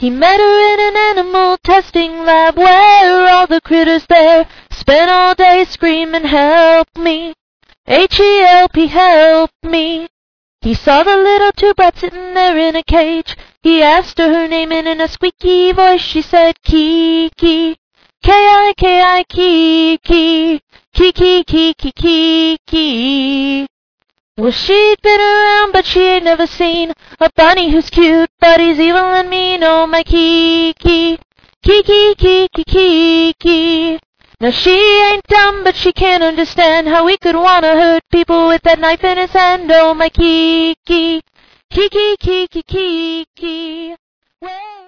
He met her in an animal testing lab where all the critters there spent all day screaming, help me, H-E-L-P, help me. He saw the little two brats sitting there in a cage. He asked her name and in a squeaky voice she said, Kiki, K-I-K-I, Kiki, Kiki, Kiki, Kiki. Well, she'd been around, but she ain't never seen a bunny who's cute, but he's evil and mean. Oh, my Kiki, Kiki, Kiki, Kiki. Now, she ain't dumb, but she can't understand how he could want to hurt people with that knife in his hand. Oh, my Kiki, Kiki, Kiki, Kiki. Well,